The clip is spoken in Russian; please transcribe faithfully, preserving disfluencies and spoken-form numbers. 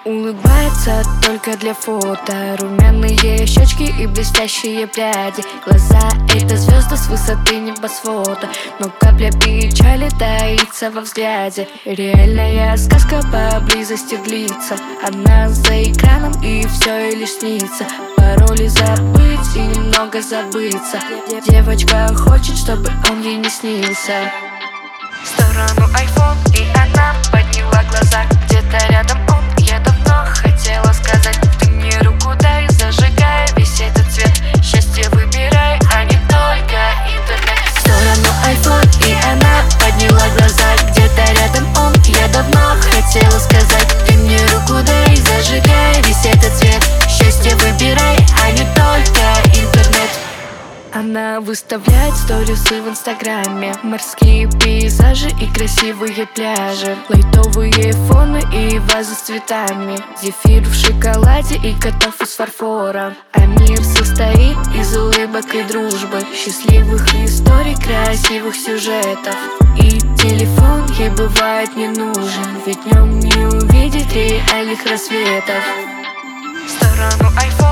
Улыбается только для фото, румяные щечки и блестящие пряди. Глаза — это звезды с высоты небосвода, но капля печали таится во взгляде. Реальная сказка поблизости длится, она за экраном и все лишь снится. Пароли забыть и немного забыться. Девочка хочет, чтобы он ей не снился. В сторону айфон, и она подняла глаза. Где-то рядом он, я давно хотела сказать: ты мне руку дай, зажигай весь этот цвет. Счастье выбирай, а не только интернет. В сторону айфон, и она подняла глаза. Где-то рядом он, я давно хотела сказать: ты мне руку дай, зажигай весь этот цвет. Счастье выбирай, а не только интернет. Она выставляет сторисы в инстаграме, морские пейзажи и красивые пляжи, лайтовые фоны и вазы с цветами, зефир в шоколаде и котов из фарфора. А мир состоит из улыбок и дружбы, счастливых историй, красивых сюжетов. И телефон ей бывает не нужен, ведь в нем не увидеть реальных рассветов. В сторону айфон.